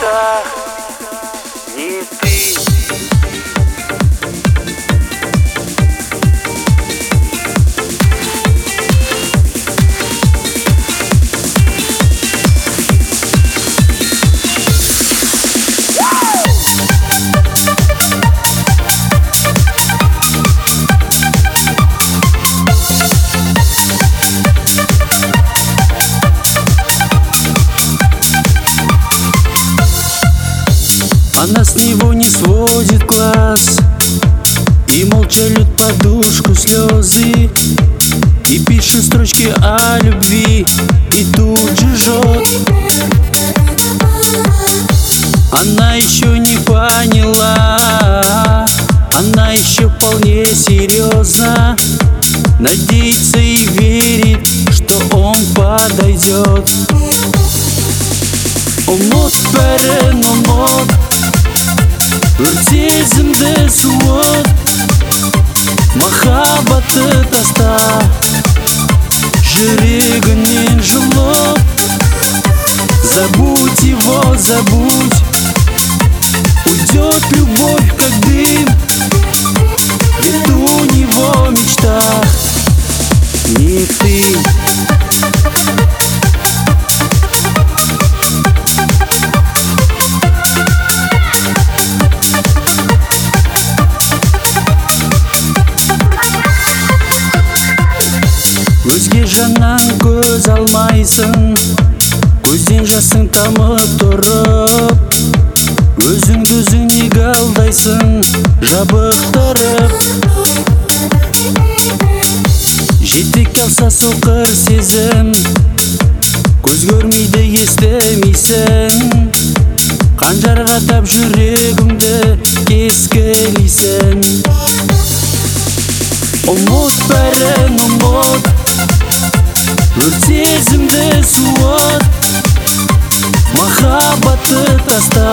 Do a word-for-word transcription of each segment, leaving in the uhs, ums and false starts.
мечтах не ты. Она с него не сводит глаз и молча льет подушку слезы, и пишет строчки о любви, и тут же жжет. Она еще не поняла, она еще вполне серьезно надеется и верит, что он подойдет. Умут берен умут, Өртезімді суыт, махаббаты таста, жүрегінен жұлып. Забудь его, забудь, уйдет любовь как дым, ведь у него в мечтах не ты. Өзге жаннан көз алмайсың, көзден жасың тамып тұрып, өзіңді өзің неге алдайсың, жабықтырып. Жетек алса соқыр сезім, көз көрмейді естімейсің, қанжарға тап жүрегімді кескілейсің. Ұмыт бәрін ұмыт, Өртезімді суыт, махаббаты таста,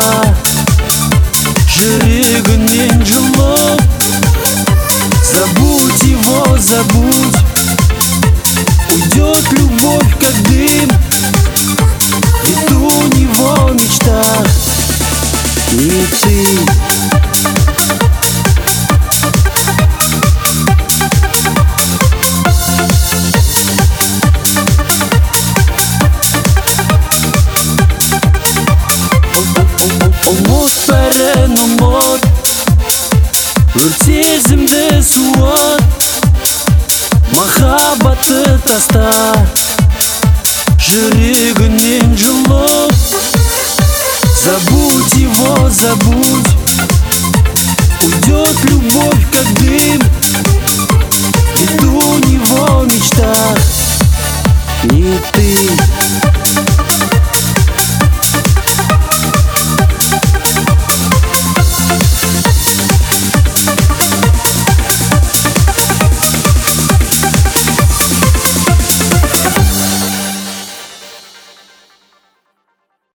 жүрегінен жұлып. Забудь его, забудь, уйдет любовь как дым, ведь у него в мечтах не ты. Ұмыт бәрін ұмыт, өртезімді суыт, махаббаты таста, жүрегінен жұлып. Забудь его, забудь, уйдет любовь как дым,